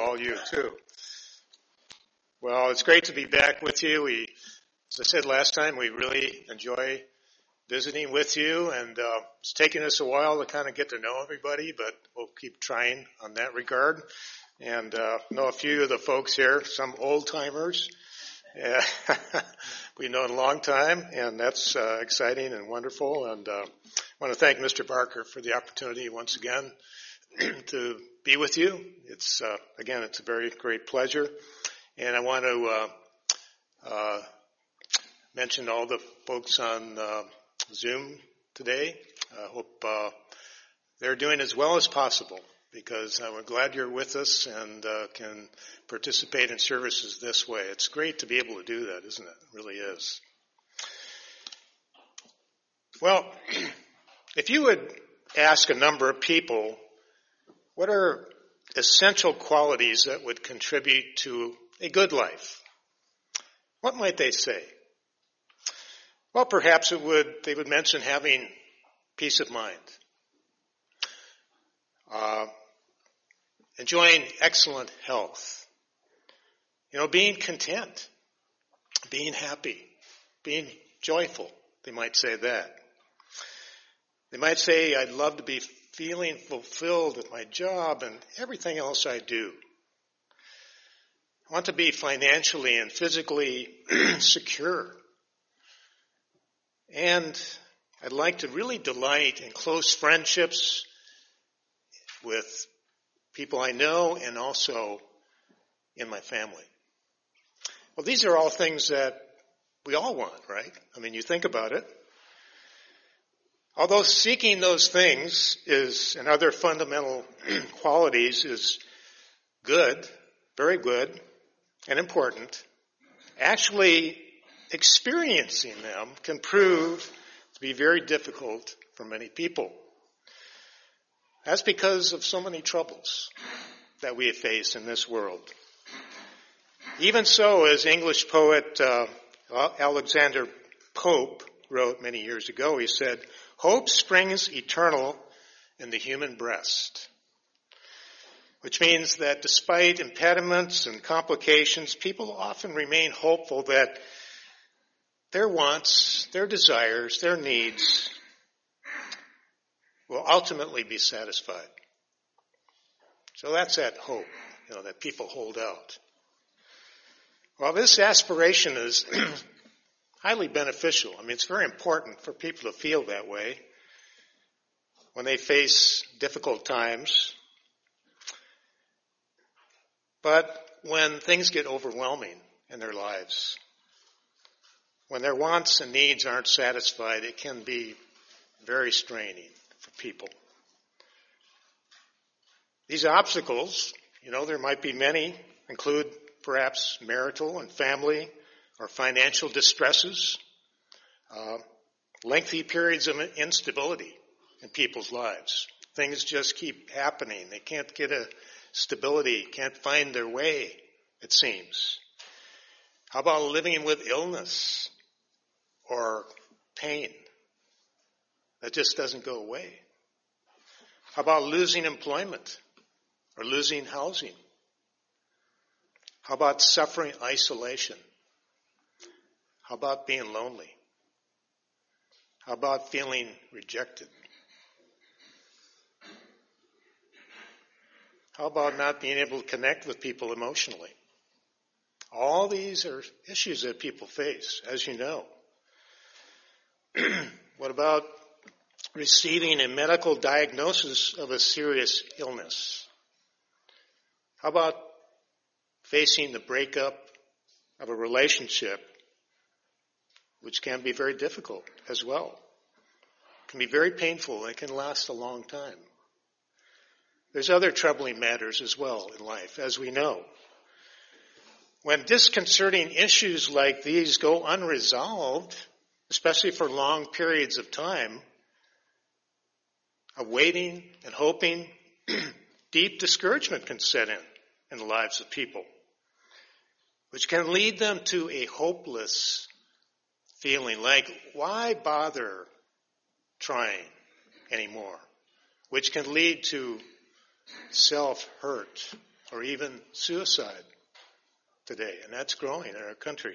all you too. Well, it's great to be back with you. As I said last time, we really enjoy visiting with you, and it's taken us a while to kind of get to know everybody, but we'll keep trying on that regard. And know a few of the folks here, some old timers. Yeah. We've known a long time, and that's exciting and wonderful. And I want to thank Mr. Barker for the opportunity once again to be with you. It's again, it's a very great pleasure. And I want to mention all the folks on Zoom today. I hope they're doing as well as possible, because we're glad you're with us and can participate in services this way. It's great to be able to do that, isn't it? It really is. Well, if you would ask a number of people, what are essential qualities that would contribute to a good life? What might they say? Well, perhaps they would mention having peace of mind, enjoying excellent health, being content, being happy, being joyful. They might say that. They might say, I'd love to be feeling fulfilled at my job and everything else I do. I want to be financially and physically secure. And I'd like to really delight in close friendships with people I know and also in my family. Well, these are all things that we all want, right? I mean, you think about it. Although seeking those things and other fundamental qualities is good, very good, and important, actually experiencing them can prove to be very difficult for many people. That's because of so many troubles that we face in this world. Even so, as English poet Alexander Pope wrote many years ago, he said, "Hope springs eternal in the human breast," which means that despite impediments and complications, people often remain hopeful that their wants, their desires, their needs will ultimately be satisfied. So that's that hope, that people hold out. Well, this aspiration is highly beneficial. I mean, it's very important for people to feel that way when they face difficult times. But when things get overwhelming in their lives, when their wants and needs aren't satisfied, it can be very straining for people. These obstacles, there might be many, include perhaps marital and family or financial distresses, lengthy periods of instability in people's lives. Things just keep happening. They can't get a stability, can't find their way, it seems. How about living with illness or pain that just doesn't go away? How about losing employment or losing housing? How about suffering isolation? How about being lonely? How about feeling rejected? How about not being able to connect with people emotionally? All these are issues that people face, as you know. What about receiving a medical diagnosis of a serious illness? How about facing the breakup of a relationship, which can be very difficult as well? It can be very painful and it can last a long time. There's other troubling matters as well in life, as we know. When disconcerting issues like these go unresolved, especially for long periods of time, of waiting and hoping, deep discouragement can set in the lives of people, which can lead them to a hopeless feeling like, why bother trying anymore? Which can lead to self-hurt or even suicide today, and that's growing in our country.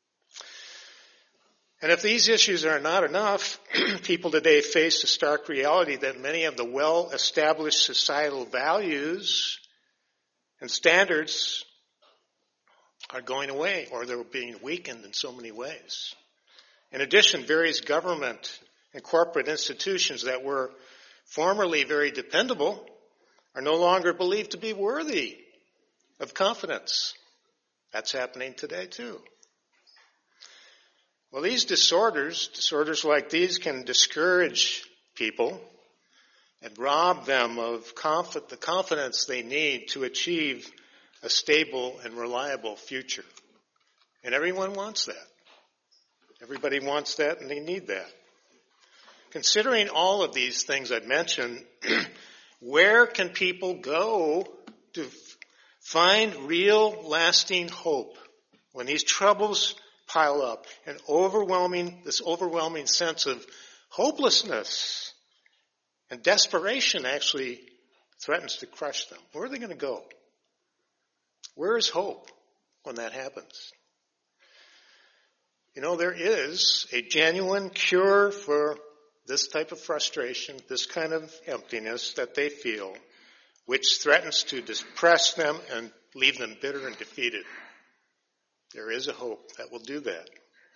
And if these issues are not enough, people today face the stark reality that many of the well-established societal values and standards are going away, or they're being weakened in so many ways. In addition, various government and corporate institutions that were formerly very dependable are no longer believed to be worthy of confidence. That's happening today too. Well, these disorders like these can discourage people and rob them of the confidence they need to achieve a stable and reliable future. And everyone wants that. Everybody wants that, and they need that. Considering all of these things I've mentioned, where can people go to find real, lasting hope when these troubles pile up and this overwhelming sense of hopelessness and desperation actually threatens to crush them? Where are they going to go? Where is hope when that happens? You know, there is a genuine cure for this type of frustration, this kind of emptiness that they feel, which threatens to depress them and leave them bitter and defeated. There is a hope that will do that.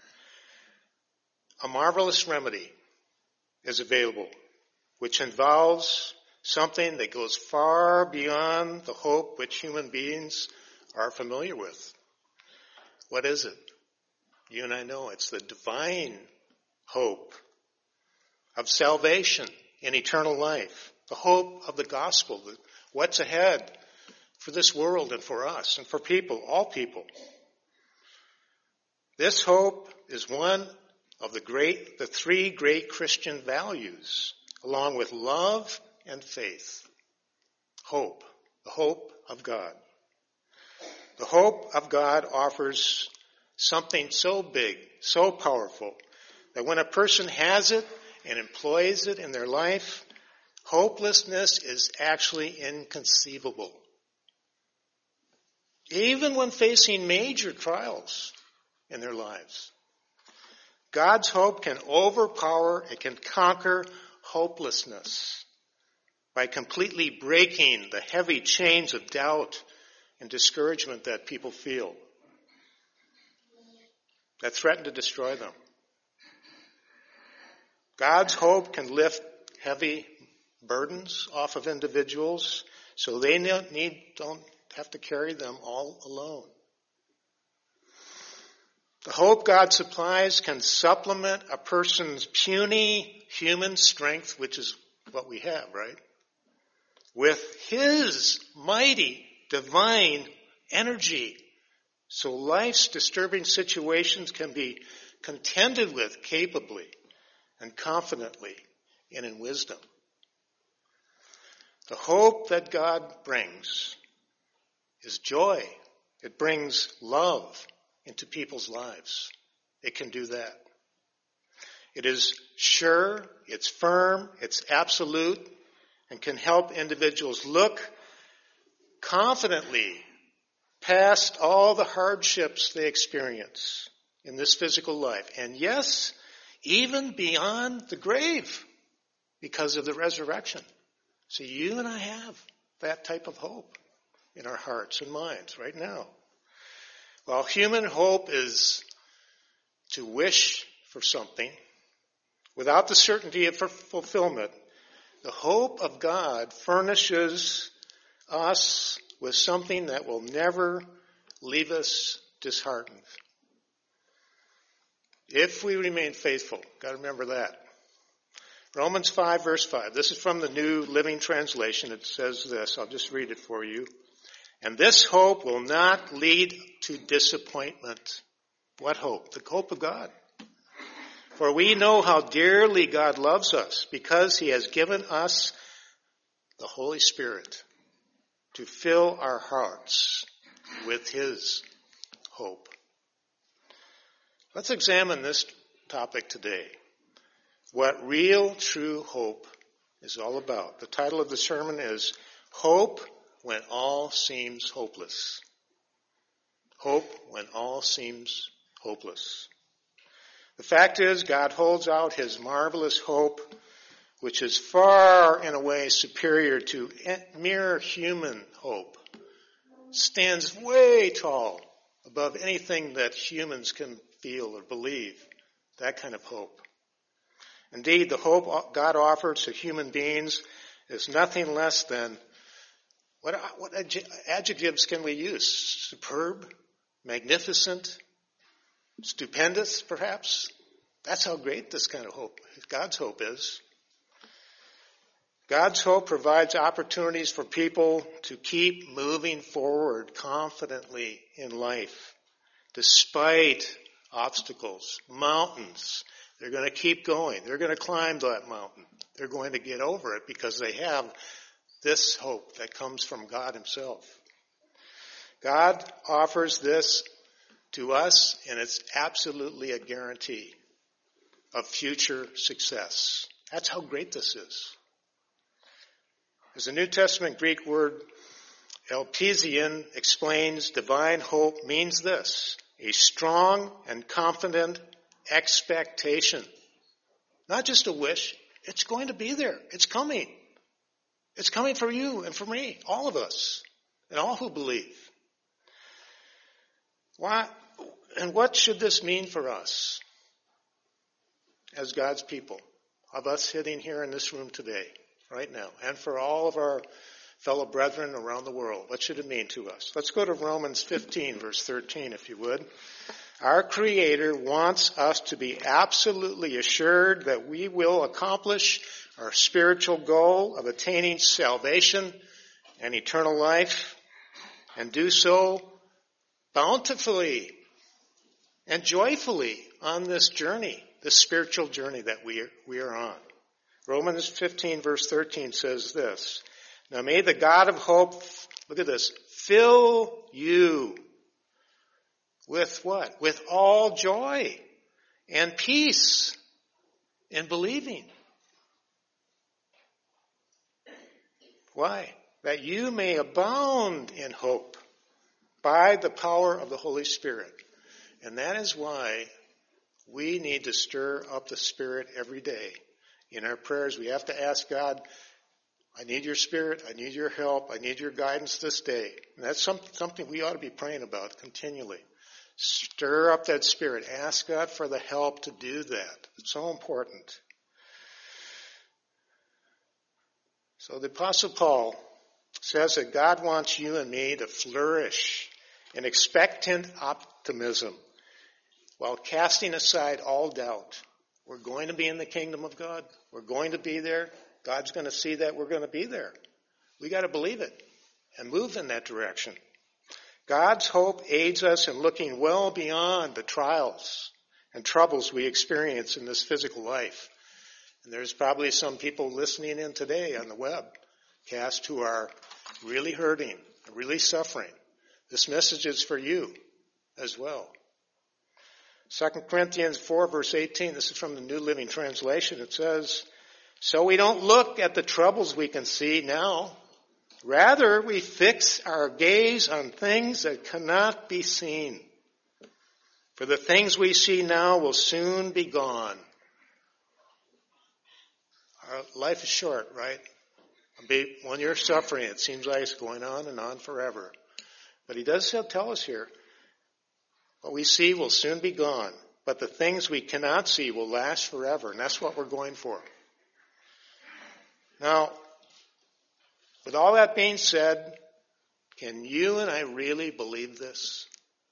A marvelous remedy is available, which involves something that goes far beyond the hope which human beings are familiar with. What is it? You and I know it's the divine hope of salvation in eternal life, the hope of the gospel, what's ahead for this world and for us and for people, all people. This hope is one of the three great Christian values, along with love and faith. Hope, the hope of God. The hope of God offers something so big, so powerful, that when a person has it and employs it in their life, hopelessness is actually inconceivable. Even when facing major trials in their lives, God's hope can overpower, it can conquer hopelessness by completely breaking the heavy chains of doubt and discouragement that people feel that threaten to destroy them. God's hope can lift heavy burdens off of individuals so they don't have to carry them all alone. The hope God supplies can supplement a person's puny human strength, which is what we have, right? With His mighty divine energy. So life's disturbing situations can be contended with capably and confidently and in wisdom. The hope that God brings is joy. It brings love into people's lives. It can do that. It is sure, it's firm, it's absolute, and can help individuals look confidently past all the hardships they experience in this physical life. And yes, even beyond the grave because of the resurrection. So you and I have that type of hope in our hearts and minds right now. While human hope is to wish for something without the certainty of fulfillment, the hope of God furnishes us with something that will never leave us disheartened. If we remain faithful, got to remember that. Romans 5, verse 5. This is from the New Living Translation. It says this. I'll just read it for you. And this hope will not lead to disappointment. What hope? The hope of God. For we know how dearly God loves us because He has given us the Holy Spirit to fill our hearts with His hope. Let's examine this topic today. What real, true hope is all about. The title of the sermon is Hope when all seems hopeless. Hope when all seems hopeless. The fact is, God holds out his marvelous hope, which is far and away superior to mere human hope. Stands way tall above anything that humans can feel or believe. That kind of hope. Indeed, the hope God offers to human beings is nothing less than, what adjectives can we use? Superb? Magnificent? Stupendous, perhaps? That's how great this kind of hope, God's hope is. God's hope provides opportunities for people to keep moving forward confidently in life, despite obstacles, mountains. They're going to keep going. They're going to climb that mountain. They're going to get over it because they have this hope that comes from God himself. God offers this to us, and it's absolutely a guarantee of future success. That's how great this is. As the New Testament Greek word elpison explains, divine hope means this: a strong and confident expectation. Not just a wish, it's going to be there. It's coming. It's coming for you and for me, all of us, and all who believe. What should this mean for us as God's people, of us sitting here in this room today, right now, and for all of our fellow brethren around the world? What should it mean to us? Let's go to Romans 15, verse 13, if you would. Our Creator wants us to be absolutely assured that we will accomplish our spiritual goal of attaining salvation and eternal life, and do so bountifully and joyfully on this journey, this spiritual journey that we are on. Romans 15, verse 13 says this: Now may the God of hope, look at this, fill you with what? With all joy and peace in believing. Why? That you may abound in hope by the power of the Holy Spirit. And that is why we need to stir up the Spirit every day. In our prayers, we have to ask God, I need your Spirit, I need your help, I need your guidance this day. And that's something we ought to be praying about continually. Stir up that Spirit. Ask God for the help to do that. It's so important. So the Apostle Paul says that God wants you and me to flourish in expectant optimism while casting aside all doubt. We're going to be in the kingdom of God. We're going to be there. God's going to see that we're going to be there. We got to believe it and move in that direction. God's hope aids us in looking well beyond the trials and troubles we experience in this physical life. And there's probably some people listening in today on the webcast who are really hurting, really suffering. This message is for you as well. 2 Corinthians 4, verse 18, this is from the New Living Translation. It says, So we don't look at the troubles we can see now. Rather, we fix our gaze on things that cannot be seen. For the things we see now will soon be gone. Our life is short, right? When you're suffering, it seems like it's going on and on forever. But he does tell us here, what we see will soon be gone, but the things we cannot see will last forever, and that's what we're going for. Now, with all that being said, can you and I really believe this?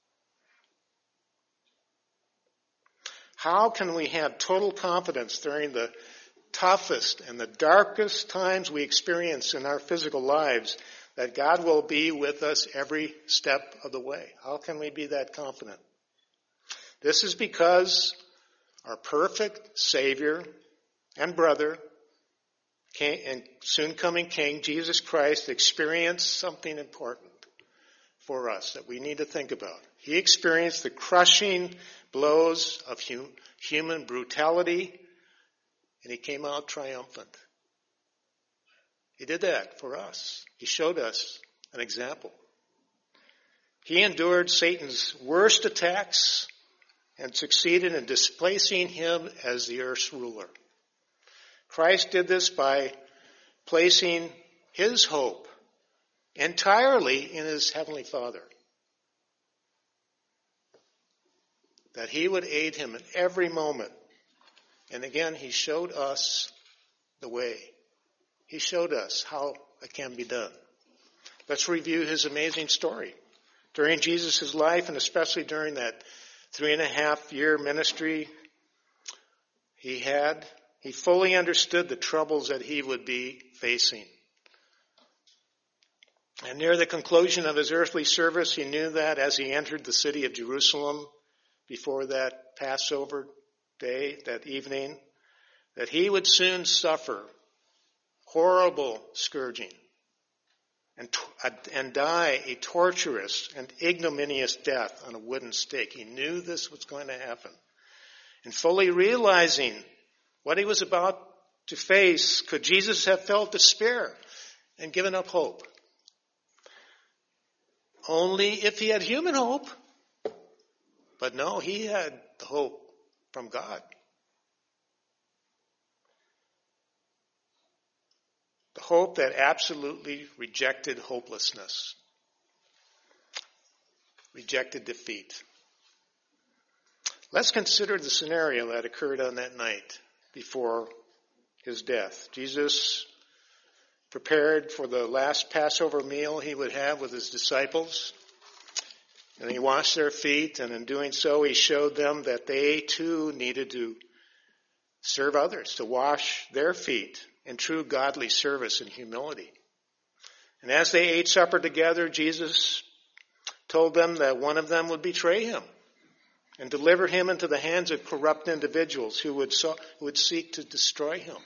How can we have total confidence during the toughest and the darkest times we experience in our physical lives that God will be with us every step of the way? How can we be that confident? This is because our perfect Savior and brother and soon-coming King, Jesus Christ, experienced something important for us that we need to think about. He experienced the crushing blows of human brutality, and he came out triumphant. He did that for us. He showed us an example. He endured Satan's worst attacks and succeeded in displacing him as the earth's ruler. Christ did this by placing his hope entirely in his heavenly Father, that he would aid him at every moment. And again, he showed us the way. He showed us how it can be done. Let's review his amazing story. During Jesus' life, and especially during that 3.5-year ministry he fully understood the troubles that he would be facing. And near the conclusion of his earthly service, he knew that as he entered the city of Jerusalem before that Passover day, that evening, that he would soon suffer horrible scourging and die a torturous and ignominious death on a wooden stake. He knew this was going to happen. And fully realizing what he was about to face, could Jesus have felt despair and given up hope? Only if he had human hope. But no, he had the hope from God. The hope that absolutely rejected hopelessness, rejected defeat. Let's consider the scenario that occurred on that night before his death. Jesus prepared for the last Passover meal he would have with his disciples. And he washed their feet, and in doing so, he showed them that they too needed to serve others, to wash their feet in true godly service and humility. And as they ate supper together, Jesus told them that one of them would betray him and deliver him into the hands of corrupt individuals who would seek to destroy him.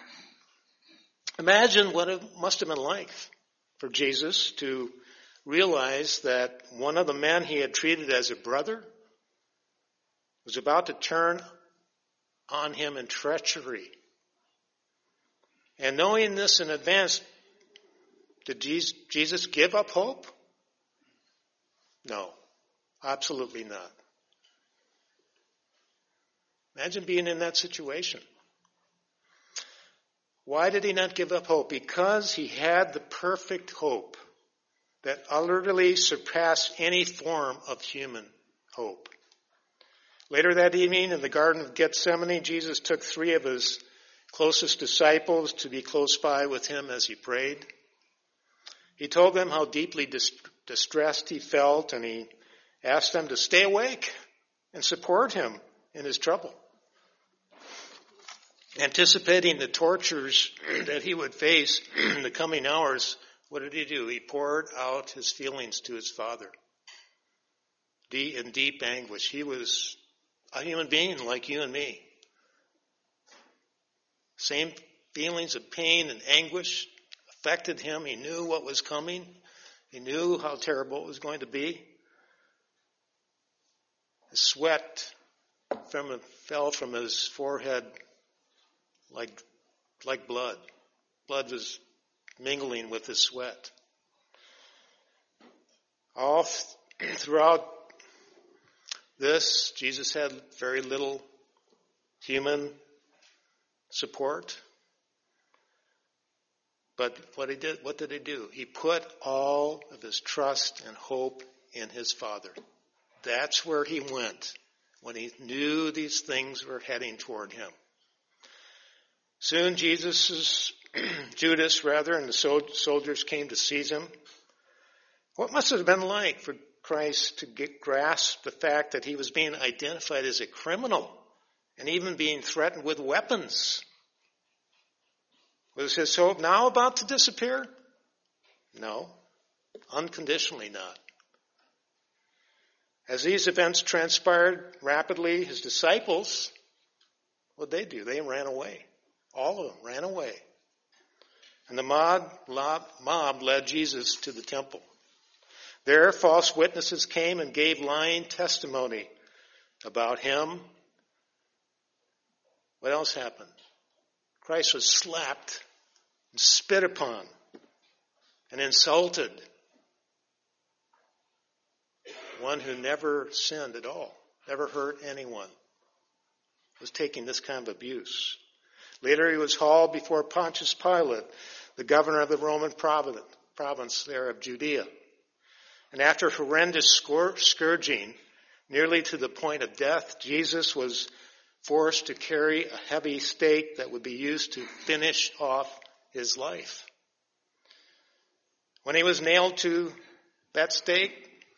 Imagine what it must have been like for Jesus to realize that one of the men he had treated as a brother was about to turn on him in treachery. And knowing this in advance, did Jesus give up hope? No, absolutely not. Imagine being in that situation. Why did he not give up hope? Because he had the perfect hope that utterly surpassed any form of human hope. Later that evening in the Garden of Gethsemane, Jesus took 3 of his closest disciples to be close by with him as he prayed. He told them how deeply distressed he felt, and he asked them to stay awake and support him in his trouble. Anticipating the tortures that he would face in the coming hours, what did he do? He poured out his feelings to his Father in deep anguish. He was a human being like you and me. Same feelings of pain and anguish affected him. He knew what was coming. He knew how terrible it was going to be. The sweat fell from his forehead like blood. Blood was mingling with his sweat. All throughout this, Jesus had very little human support. But what did he do? He put all of his trust and hope in his Father. That's where he went when he knew these things were heading toward him. Soon Judas and the soldiers came to seize him. What must it have been like for Christ to grasp the fact that he was being identified as a criminal and even being threatened with weapons? Was his hope now about to disappear? No, unconditionally not. As these events transpired rapidly, his disciples, what did they do? They ran away. All of them ran away. And the mob led Jesus to the temple. There, false witnesses came and gave lying testimony about him. What else happened? Christ was slapped and spit upon and insulted one who never sinned at all, never hurt anyone, was taking this kind of abuse. Later he was hauled before Pontius Pilate, the governor of the Roman province there of Judea. And after horrendous scourging, nearly to the point of death, Jesus was forced to carry a heavy stake that would be used to finish off his life. When he was nailed to that stake,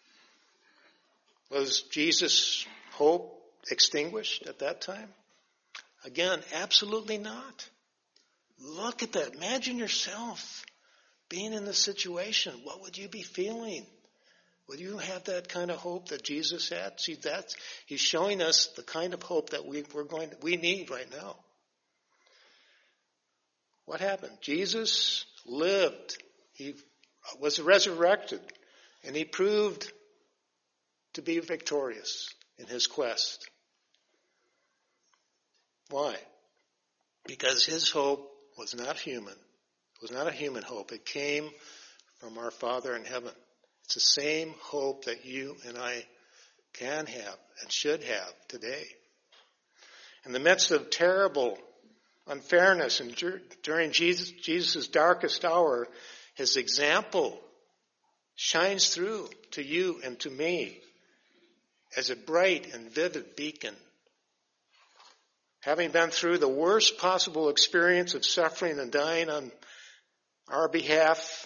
was Jesus' hope extinguished at that time? Again, absolutely not. Look at that. Imagine yourself being in this situation. What would you be feeling? Would you have that kind of hope that Jesus had? See, he's showing us the kind of hope that we need right now. What happened? Jesus lived. He was resurrected, and he proved to be victorious in his quest. Why? Because his hope was not human. It was not a human hope. It came from our Father in heaven. It's the same hope that you and I can have and should have today. In the midst of terrible unfairness and during Jesus' darkest hour, his example shines through to you and to me as a bright and vivid beacon. Having been through the worst possible experience of suffering and dying on our behalf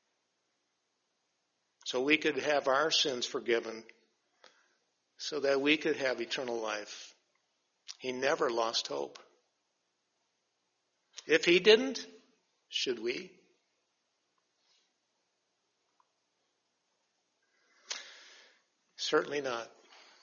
so we could have our sins forgiven, so that we could have eternal life, he never lost hope. If he didn't, should we? Certainly not.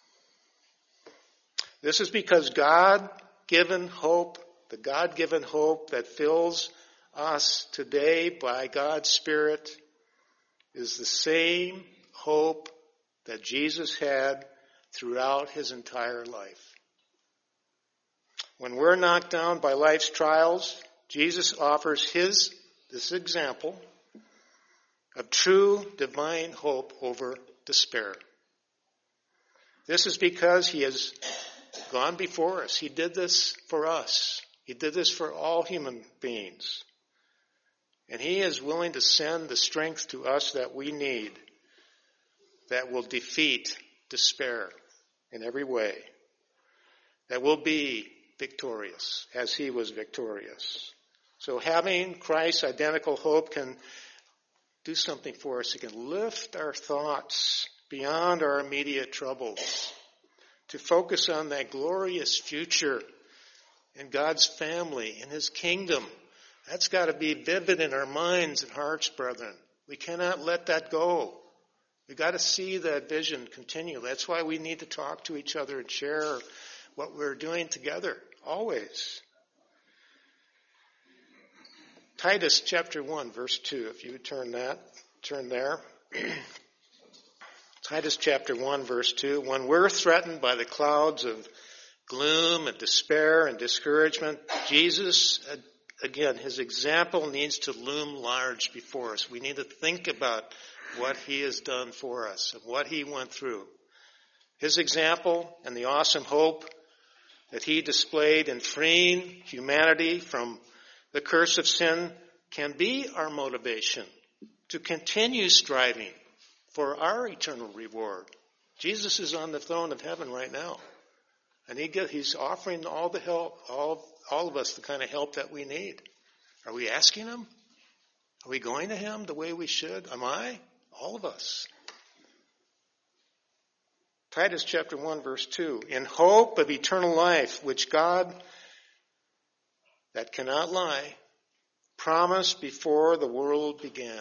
This is because God-given hope, the God-given hope that fills us today by God's Spirit, is the same hope that Jesus had throughout his entire life. When we're knocked down by life's trials, Jesus offers this example of true divine hope over despair. This is because he has gone before us. He did this for us. He did this for all human beings. And he is willing to send the strength to us that we need that will defeat despair in every way, that will be victorious as he was victorious. So having Christ's identical hope can do something for us. It can lift our thoughts beyond our immediate troubles to focus on that glorious future in God's family, in his kingdom. That's got to be vivid in our minds and hearts, brethren. We cannot let that go. We've got to see that vision continue. That's why we need to talk to each other and share what we're doing together, always. Titus chapter 1, verse 2, if you would turn there. Titus chapter 1, verse 2. When we're threatened by the clouds of gloom and despair and discouragement, Jesus, again, his example needs to loom large before us. We need to think about what he has done for us and what he went through. His example and the awesome hope that he displayed in freeing humanity from the curse of sin can be our motivation to continue striving for our eternal reward. Jesus is on the throne of heaven right now. And he's offering all the help, all of us the kind of help that we need. Are we asking him? Are we going to him the way we should? Am I? All of us. Titus chapter 1, verse 2. In hope of eternal life, which God, that cannot lie, promised before the world began.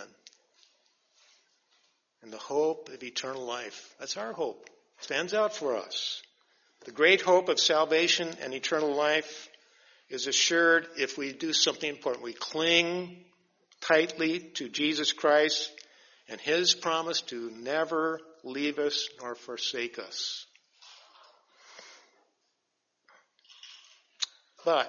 And the hope of eternal life. That's our hope. It stands out for us. The great hope of salvation and eternal life is assured if we do something important. We cling tightly to Jesus Christ and his promise to never leave us nor forsake us. But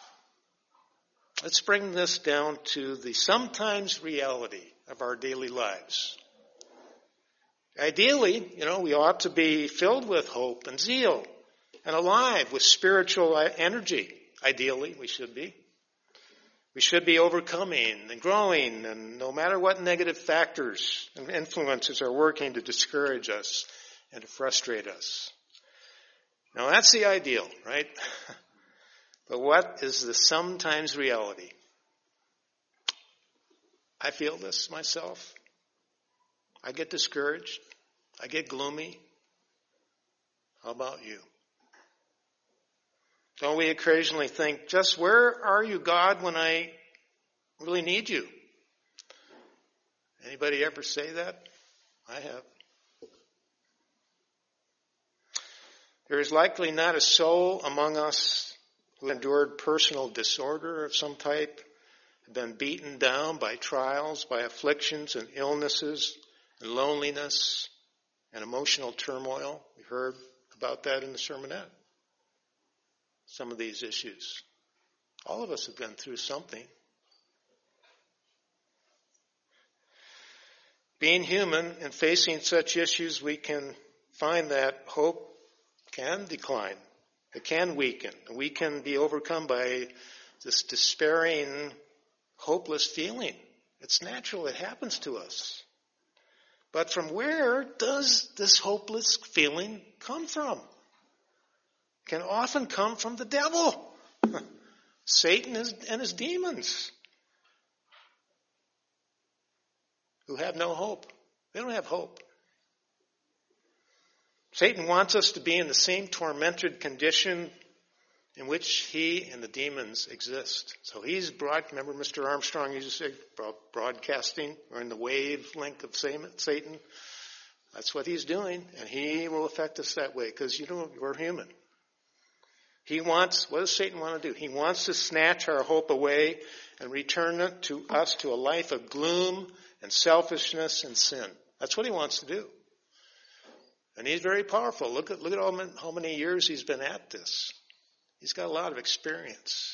let's bring this down to the sometimes reality of our daily lives. Ideally, we ought to be filled with hope and zeal and alive with spiritual energy. Ideally, we should be. We should be overcoming and growing, and no matter what negative factors and influences are working to discourage us and to frustrate us. Now that's the ideal, right? But what is the sometimes reality? I feel this myself. I get discouraged. I get gloomy. How about you? Don't we occasionally think, just where are you, God, when I really need you? Anybody ever say that? I have. There is likely not a soul among us who endured personal disorder of some type, have been beaten down by trials, by afflictions and illnesses and loneliness and emotional turmoil. We heard about that in the sermonette. Some of these issues. All of us have been through something. Being human and facing such issues, we can find that hope can decline. It can weaken. We can be overcome by this despairing, hopeless feeling. It's natural. It happens to us. But from where does this hopeless feeling come from? Can often come from the devil, Satan and his demons, who have no hope. They don't have hope. Satan wants us to be in the same tormented condition in which he and the demons exist. So he's remember Mr. Armstrong used to say, broadcasting, or in the wavelength of Satan. That's what he's doing, and he will affect us that way, because we're human. What does Satan want to do? He wants to snatch our hope away and return it to us to a life of gloom and selfishness and sin. That's what he wants to do. And he's very powerful. Look at how many years he's been at this. He's got a lot of experience.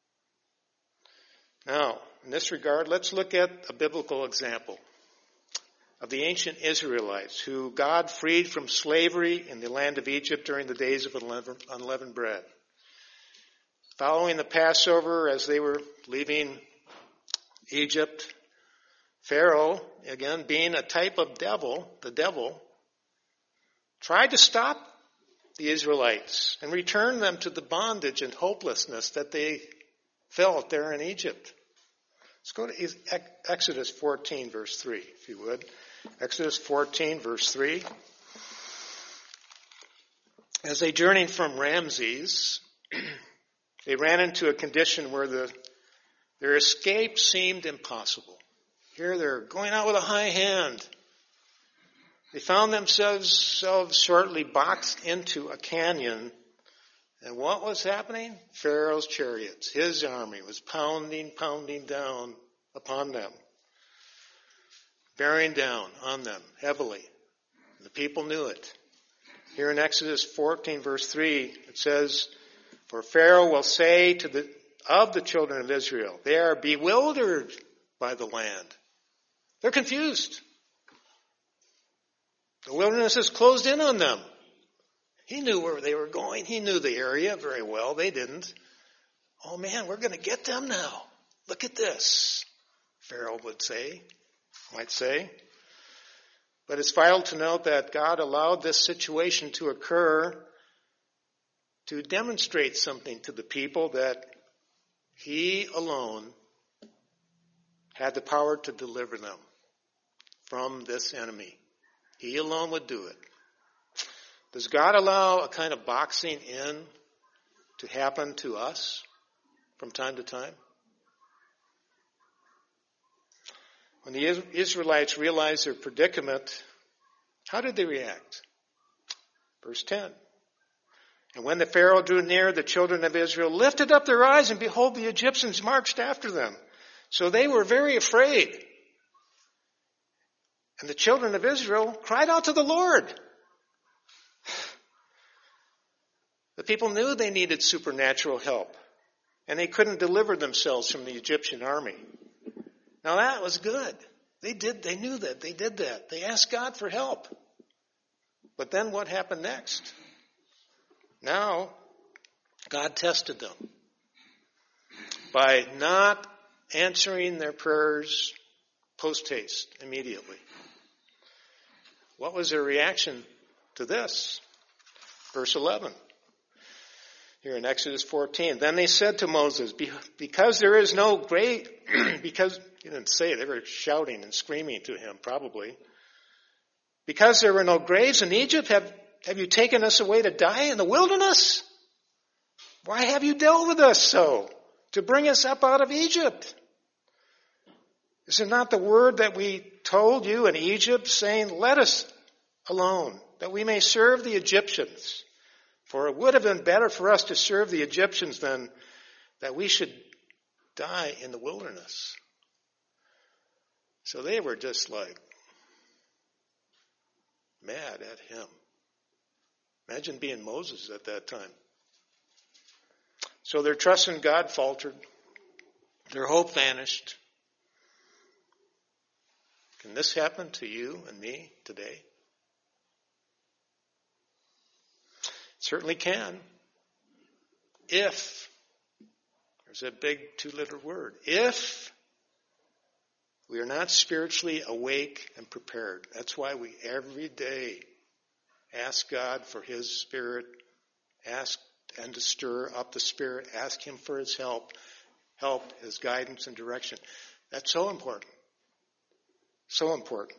Now, in this regard, let's look at a biblical example of the ancient Israelites who God freed from slavery in the land of Egypt during the days of unleavened bread. Following the Passover, as they were leaving Egypt, Pharaoh, again being a type of the devil, tried to stop the Israelites and return them to the bondage and hopelessness that they felt there in Egypt. Let's go to Exodus 14, verse 3, if you would. Exodus 14, verse 3. As they journeyed from Ramses, they ran into a condition where their escape seemed impossible. Here they're going out with a high hand. They found themselves shortly boxed into a canyon. And what was happening? Pharaoh's chariots, his army, was pounding down upon them, bearing down on them heavily. The people knew it. Here in Exodus 14, verse 3, it says, "For Pharaoh will say of the children of Israel, they are bewildered by the land." They're confused. The wilderness is closed in on them. He knew where they were going. He knew the area very well. They didn't. Oh man, we're going to get them now. Look at this, Pharaoh might say. But it's vital to note that God allowed this situation to occur to demonstrate something to the people, that he alone had the power to deliver them from this enemy. He alone would do it. Does God allow a kind of boxing in to happen to us from time to time? When the Israelites realized their predicament, how did they react? Verse 10. "And when the Pharaoh drew near, the children of Israel lifted up their eyes, and behold, the Egyptians marched after them. So they were very afraid. And the children of Israel cried out to the Lord." The people knew they needed supernatural help, and they couldn't deliver themselves from the Egyptian army. Now that was good. They knew that. They did that. They asked God for help. But then what happened next? Now, God tested them by not answering their prayers post haste, immediately. What was their reaction to this? Verse 11. Here in Exodus 14. Then they said to Moses, because there is no grave, because, he didn't say it, they were shouting and screaming to him, probably. Because there were no graves in Egypt, have you taken us away to die in the wilderness? Why have you dealt with us so, to bring us up out of Egypt? Is it not the word that we told you in Egypt, saying, let us alone, that we may serve the Egyptians? For it would have been better for us to serve the Egyptians than that we should die in the wilderness. So they were just like mad at him. Imagine being Moses at that time. So their trust in God faltered. Their hope vanished. Can this happen to you and me today? Certainly can. If, there's a big two-letter word, if we are not spiritually awake and prepared. That's why we every day ask God for His Spirit, ask and to stir up the Spirit, ask Him for His help, His guidance and direction. That's so important. So important.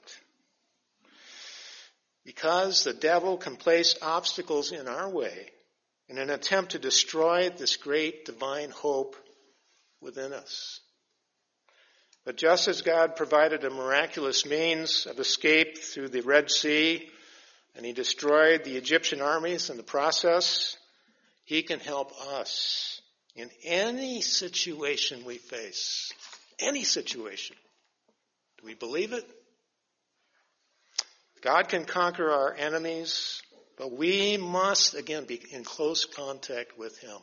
Because the devil can place obstacles in our way in an attempt to destroy this great divine hope within us. But just as God provided a miraculous means of escape through the Red Sea, and He destroyed the Egyptian armies in the process, He can help us in any situation we face. Any situation. Do we believe it? God can conquer our enemies, but we must, again, be in close contact with Him.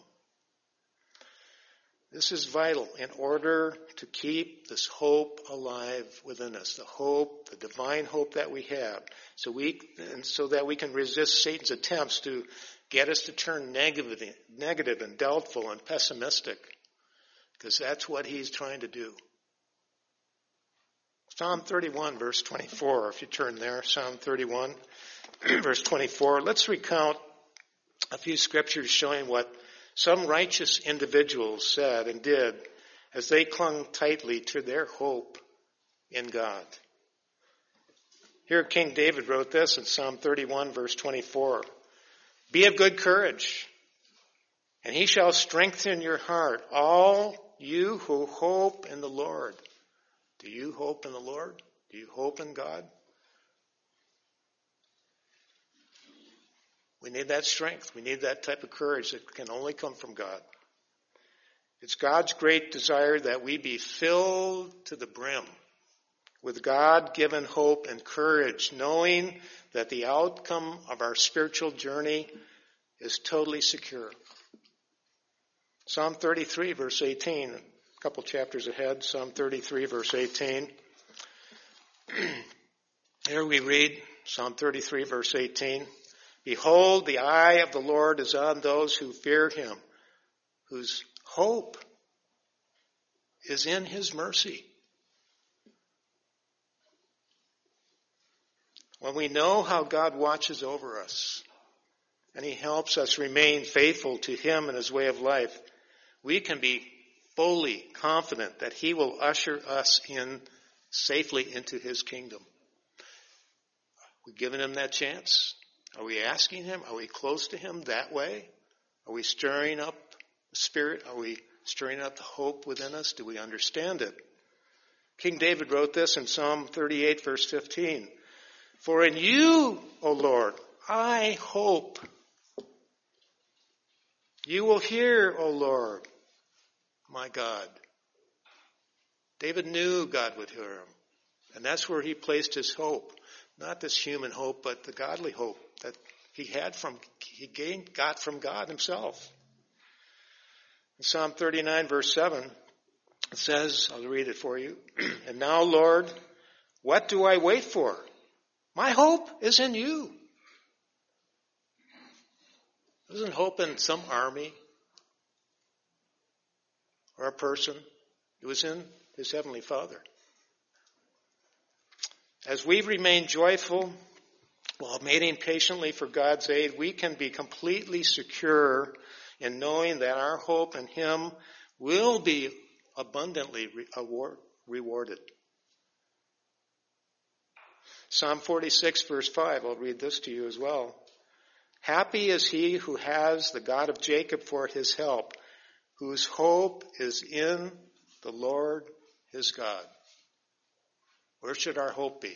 This is vital in order to keep this hope alive within us, the hope, the divine hope that we have, so that we can resist Satan's attempts to get us to turn negative and doubtful and pessimistic, because that's what he's trying to do. Psalm 31, verse 24, if you turn there, Psalm 31, verse 24. Let's recount a few scriptures showing what some righteous individuals said and did as they clung tightly to their hope in God. Here King David wrote this in Psalm 31, verse 24. Be of good courage, and He shall strengthen your heart, all you who hope in the Lord. Do you hope in the Lord? Do you hope in God? We need that strength. We need that type of courage that can only come from God. It's God's great desire that we be filled to the brim with God-given hope and courage, knowing that the outcome of our spiritual journey is totally secure. Psalm 33, verse 18, a couple chapters ahead, Psalm 33, verse 18. Here we read, Psalm 33, verse 18. Behold, the eye of the Lord is on those who fear Him, whose hope is in His mercy. When we know how God watches over us and He helps us remain faithful to Him and His way of life, we can be fully confident that He will usher us in safely into His kingdom. We've given Him that chance. Are we asking Him? Are we close to Him that way? Are we stirring up the Spirit? Are we stirring up the hope within us? Do we understand it? King David wrote this in Psalm 38, verse 15. For in you, O Lord, I hope. You will hear, O Lord, my God. David knew God would hear him. And that's where he placed his hope. Not this human hope, but the godly hope that he got from God Himself. In Psalm 39, verse 7, it says, I'll read it for you. And now, Lord, what do I wait for? My hope is in you. Wasn't hope in some army or a person. It was in his Heavenly Father. As we remain joyful while waiting patiently for God's aid, we can be completely secure in knowing that our hope in Him will be abundantly rewarded. Psalm 46, verse 5, I'll read this to you as well. Happy is he who has the God of Jacob for his help, whose hope is in the Lord his God. Where should our hope be?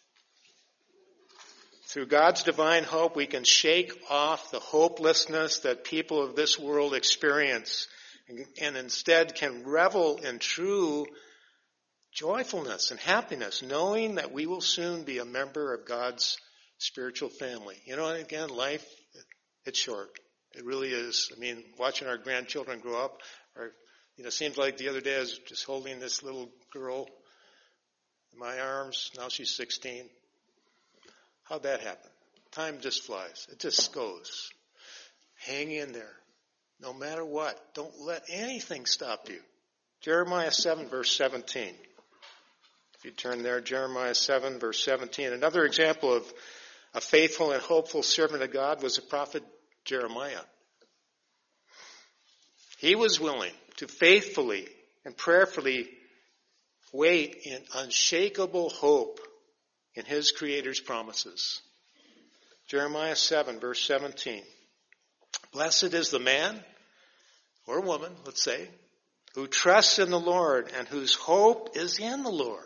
Through God's divine hope, we can shake off the hopelessness that people of this world experience and instead can revel in true joyfulness and happiness, knowing that we will soon be a member of God's spiritual family. You know, again, life, it's short. It really is. I mean, watching our grandchildren grow up, it seems like the other day I was just holding this little girl in my arms. Now she's 16. How'd that happen? Time just flies. It just goes. Hang in there. No matter what. Don't let anything stop you. Jeremiah 7, verse 17. If you turn there, Jeremiah 7, verse 17. Another example of a faithful and hopeful servant of God was the prophet Jeremiah. He was willing to faithfully and prayerfully wait in unshakable hope in his Creator's promises. Jeremiah 7, verse 17. Blessed is the man, or woman, let's say, who trusts in the Lord and whose hope is in the Lord.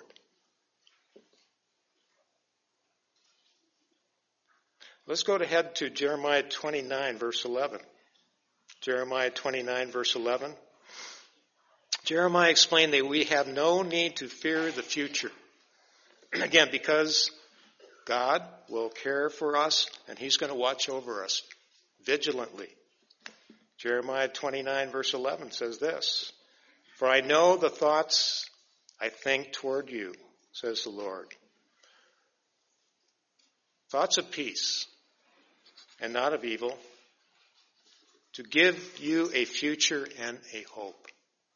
Let's go ahead to Jeremiah 29, verse 11. Jeremiah 29, verse 11. Jeremiah explained that we have no need to fear the future. Again, because God will care for us and He's going to watch over us vigilantly. Jeremiah 29, verse 11 says this, For I know the thoughts I think toward you, says the Lord. Thoughts of peace and not of evil, to give you a future and a hope.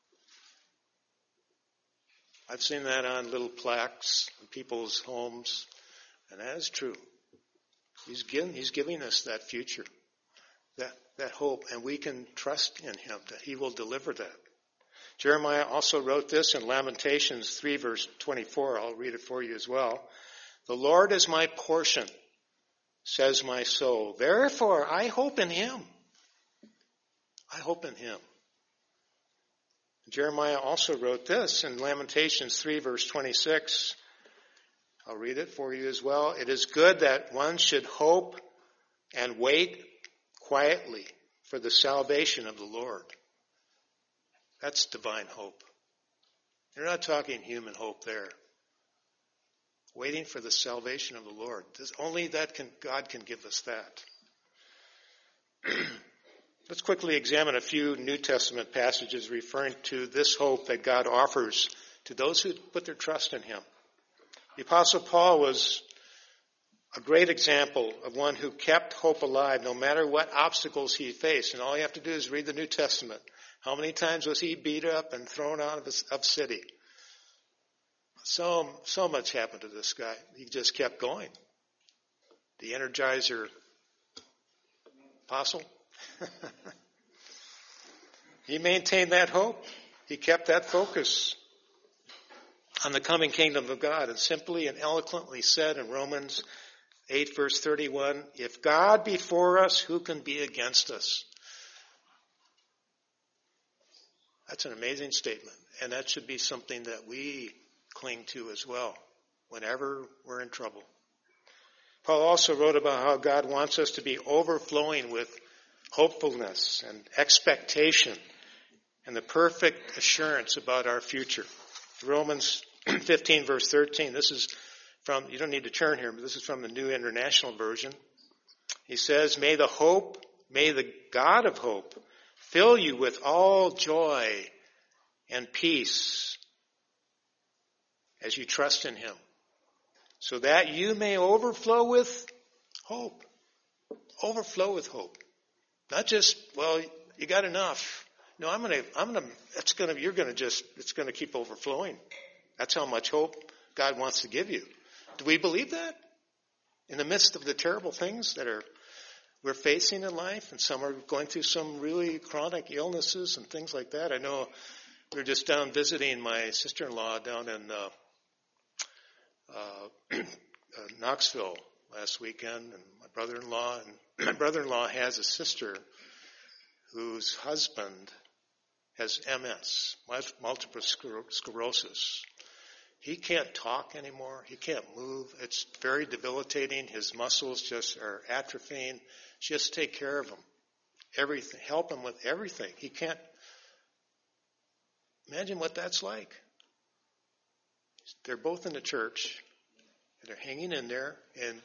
I've seen that on little plaques in people's homes, and that is true. He's giving us that future, that hope, and we can trust in Him that He will deliver that. Jeremiah also wrote this in Lamentations 3, verse 24. I'll read it for you as well. The Lord is my portion, says my soul. Therefore, I hope in Him. I hope in Him. Jeremiah also wrote this in Lamentations 3, verse 26. I'll read it for you as well. It is good that one should hope and wait quietly for the salvation of the Lord. That's divine hope. You're not talking human hope there. Waiting for the salvation of the Lord. Only God can give us that. Let's quickly examine a few New Testament passages referring to this hope that God offers to those who put their trust in Him. The Apostle Paul was a great example of one who kept hope alive no matter what obstacles he faced. And all you have to do is read the New Testament. How many times was he beat up and thrown out of city? So much happened to this guy. He just kept going. The Energizer apostle. He maintained that hope. He kept that focus on the coming kingdom of God, and simply and eloquently said in Romans 8, verse 31, if God be for us, who can be against us? That's an amazing statement, and that should be something that we cling to as well whenever we're in trouble. Paul also wrote about how God wants us to be overflowing with hopefulness and expectation and the perfect assurance about our future. Romans 15, verse 13. This is from, you don't need to turn here, but this is from the New International Version. He says, may the God of hope fill you with all joy and peace as you trust in Him, so that you may overflow with hope. Overflow with hope. Not just, well, you got enough. No, it's gonna keep overflowing. That's how much hope God wants to give you. Do we believe that? In the midst of the terrible things that we're facing in life, and some are going through some really chronic illnesses and things like that. I know we were just down visiting my sister-in-law down in Knoxville last weekend, and my brother-in-law has a sister whose husband has MS, multiple sclerosis. He can't talk anymore. He can't move. It's very debilitating. His muscles just are atrophying. She has to take care of him. Everything. Help him with everything. He can't. Imagine what that's like. They're both in the church. And they're hanging in there. And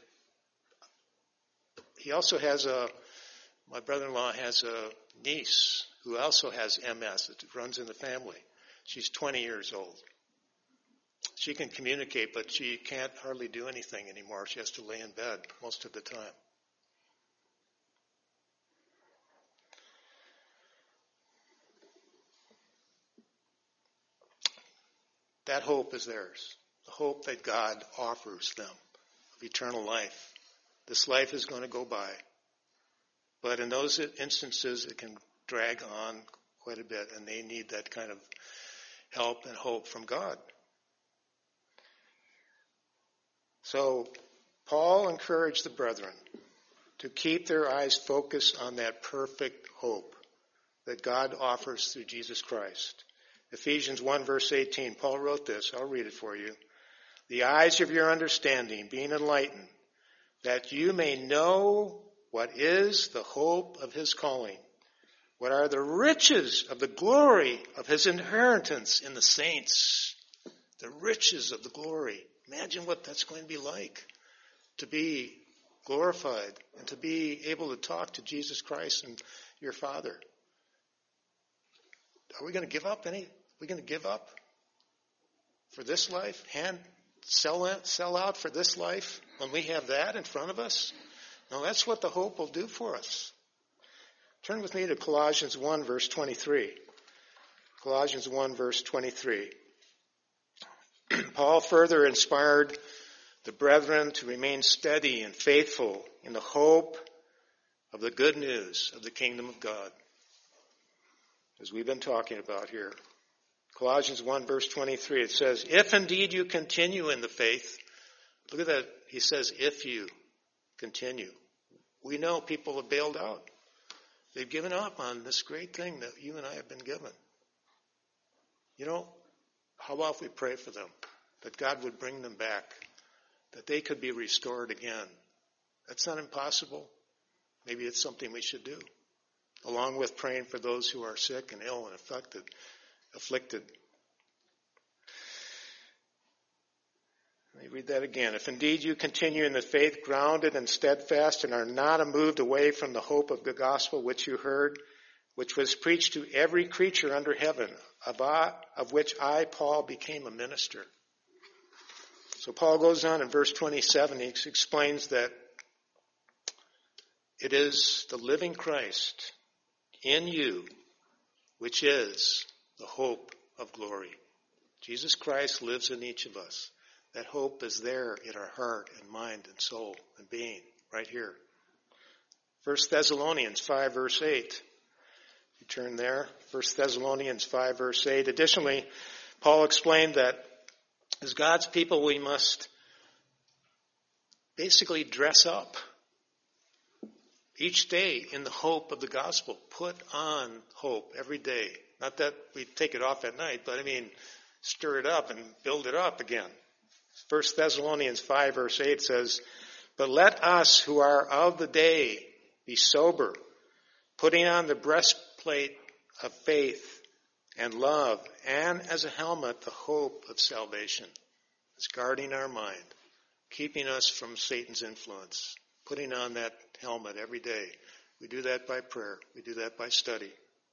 he also has my brother-in-law has a niece who also has MS. It runs in the family. She's 20 years old. She can communicate, but she can't hardly do anything anymore. She has to lay in bed most of the time. That hope is theirs. The hope that God offers them of eternal life. This life is going to go by. But in those instances, it can drag on quite a bit, and they need that kind of help and hope from God. So Paul encouraged the brethren to keep their eyes focused on that perfect hope that God offers through Jesus Christ. Ephesians 1 verse 18, Paul wrote this. I'll read it for you. The eyes of your understanding being enlightened, that you may know what is the hope of his calling, what are the riches of the glory of his inheritance in the saints. The riches of the glory. Imagine what that's going to be like, to be glorified and to be able to talk to Jesus Christ and your Father. Are we going to give up Are we going to give up for this life? Sell out for this life when we have that in front of us? No, that's what the hope will do for us. Turn with me to Colossians 1 verse 23. Colossians 1 verse 23. Paul further inspired the brethren to remain steady and faithful in the hope of the good news of the kingdom of God, as we've been talking about here. Colossians 1 verse 23, it says, if indeed you continue in the faith, look at that, he says, if you continue. We know people have bailed out. They've given up on this great thing that you and I have been given. You know, how about if we pray for them, that God would bring them back, that they could be restored again? That's not impossible. Maybe it's something we should do, along with praying for those who are sick and ill and afflicted. Let me read that again. If indeed you continue in the faith, grounded and steadfast, and are not moved away from the hope of the gospel which you heard, which was preached to every creature under heaven, of which I, Paul, became a minister. So Paul goes on in verse 27, he explains that it is the living Christ in you, which is the hope of glory. Jesus Christ lives in each of us. That hope is there in our heart and mind and soul and being, right here. 1 Thessalonians 5 verse 8. You turn there, 1 Thessalonians 5 verse 8. Additionally, Paul explained that as God's people, we must basically dress up each day in the hope of the gospel. Put on hope every day. Not that we take it off at night, but stir it up and build it up again. 1 Thessalonians 5 verse 8 says, but let us who are of the day be sober, putting on the breastplate of faith and love, and as a helmet, the hope of salvation. It's guarding our mind, keeping us from Satan's influence, putting on that helmet every day. We do that by prayer. We do that by study.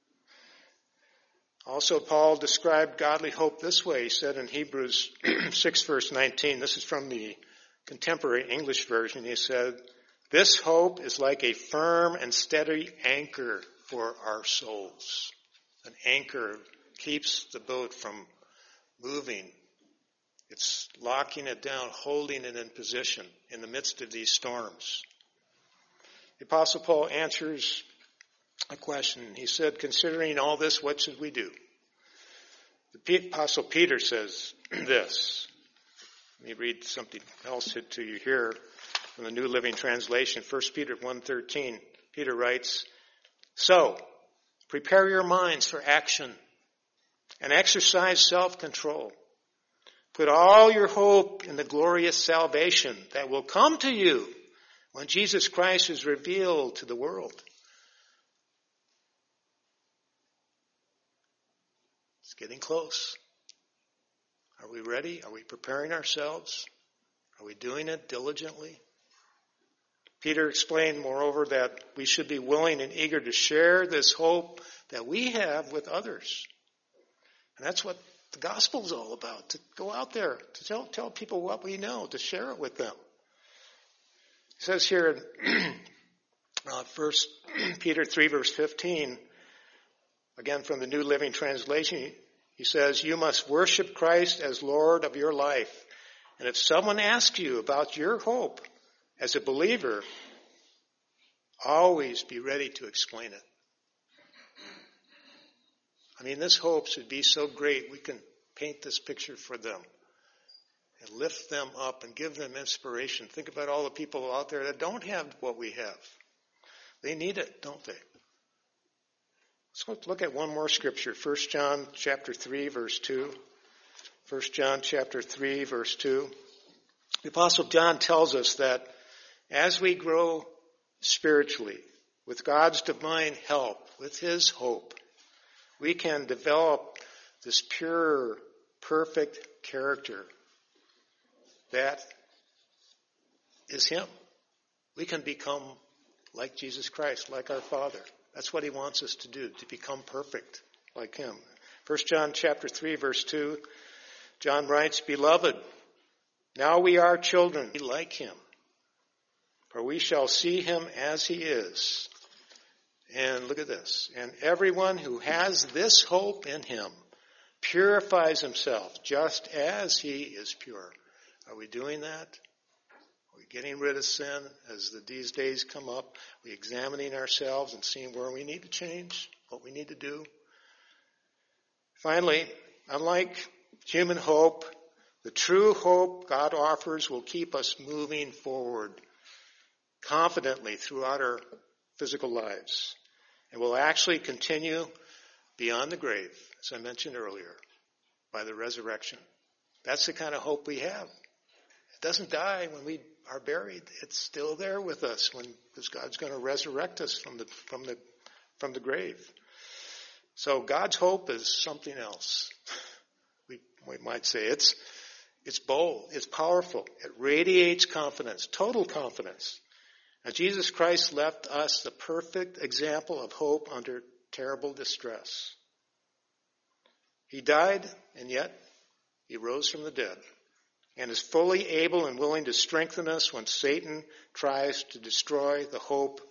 Also, Paul described godly hope this way. He said in Hebrews 6 verse 19, this is from the contemporary English version, he said, This hope is like a firm and steady anchor for our souls. An anchor keeps the boat from moving. It's locking it down, holding it in position in the midst of these storms. The Apostle Paul answers a question. He said, considering all this, what should we do? The Apostle Peter says this. Let me read something else to you here from the New Living Translation. 1 Peter 1:13. Peter writes, so, prepare your minds for action and exercise self-control. Put all your hope in the glorious salvation that will come to you when Jesus Christ is revealed to the world. It's getting close. Are we ready? Are we preparing ourselves? Are we doing it diligently? Peter explained, moreover, that we should be willing and eager to share this hope that we have with others. And that's what the gospel is all about, to go out there, to tell people what we know, to share it with them. It says here in 1 Peter 3, verse 15, again from the New Living Translation, he says, you must worship Christ as Lord of your life. And if someone asks you about your hope as a believer, always be ready to explain it. I mean, this hope should be so great we can paint this picture for them and lift them up and give them inspiration. Think about all the people out there that don't have what we have. They need it, don't they? Let's look at one more scripture. 1 John chapter 3, verse 2. 1 John chapter 3, verse 2. The Apostle John tells us that as we grow spiritually, with God's divine help, with his hope, we can develop this pure, perfect character that is him. We can become like Jesus Christ, like our Father. That's what he wants us to do, to become perfect like him. 1 John chapter 3, verse 2, John writes, beloved, now we are children like him, for we shall see him as he is. And look at this. And everyone who has this hope in him purifies himself just as he is pure. Are we doing that? Are we getting rid of sin as these days come up? Are we examining ourselves and seeing where we need to change, what we need to do? Finally, unlike human hope, the true hope God offers will keep us moving forward confidently throughout our physical lives. And will actually continue beyond the grave, as I mentioned earlier, by the resurrection. That's the kind of hope we have. It doesn't die when we are buried. It's still there with us because God's going to resurrect us from the grave. So God's hope is something else. We might say it's bold, it's powerful, it radiates confidence, total confidence. Now, Jesus Christ left us the perfect example of hope under terrible distress. He died, and yet he rose from the dead and is fully able and willing to strengthen us when Satan tries to destroy the hope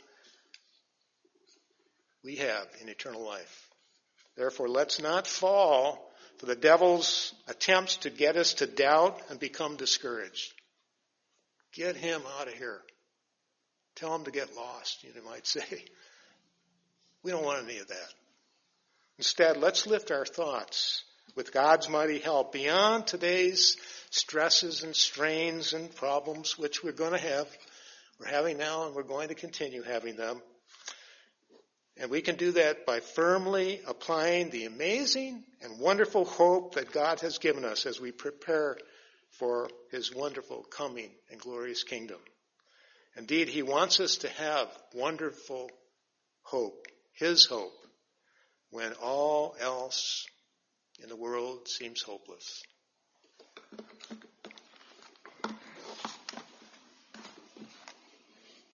we have in eternal life. Therefore, let's not fall for the devil's attempts to get us to doubt and become discouraged. Get him out of here. Tell him to get lost, you might say. We don't want any of that. Instead, let's lift our thoughts with God's mighty help beyond today's stresses and strains and problems, which we're going to have. We're having now and we're going to continue having them. And we can do that by firmly applying the amazing and wonderful hope that God has given us as we prepare for his wonderful coming and glorious kingdom. Indeed, he wants us to have wonderful hope, his hope, when all else in the world seems hopeless.